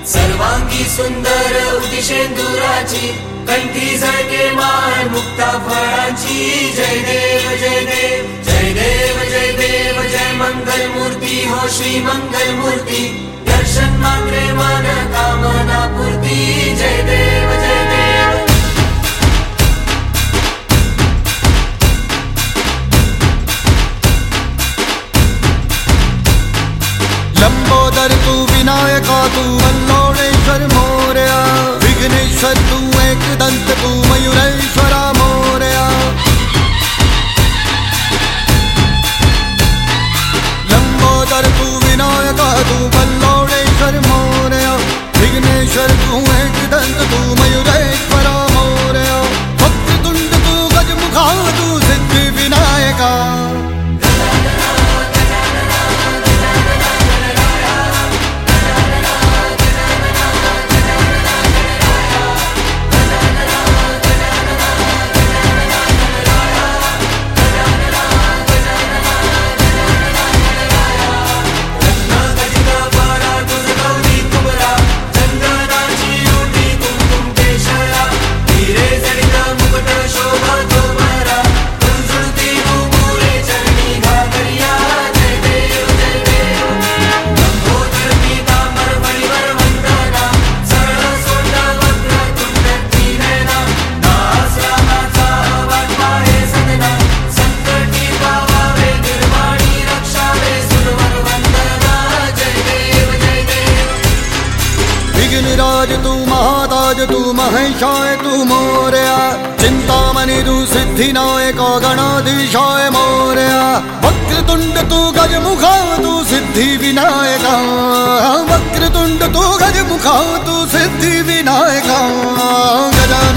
सर्वांगी सुंदर उदिशेंदुराची, कंठी झळके माळ मुक्ता फळाची। जय देव जय देव जय देव जय देव जय मंगल मूर्ती हो श्री मंगल मूर्ती, दर्शन मात्रे मन कामना पूर्ती। जय देव जय देव। लंबोदर तू विनायका तू अल्लोणेश्वर मोरया, विघ्नेश्वर तू एकदंत तू मयूरेश्वरा मोरया। लंबोदर तू विनायका तू अल्लोणेश्वर मोरया, विघ्नेश्वर तू एकदंत तू मयूरेश्वरा मोरया। वक्रतुंड तू गजमुखा तू सिद्धि विनायका, विघ्नराज तू महाताज तू महेशाय तू मोरया। चिंतामणि तू सिद्धिनायका गणाधीशाय मोरया। वक्रतुंड तू गजमुखा तू सिद्धि विनायका, वक्रतुंड तू गजमुखा तू सिद्धि विनायका। गजा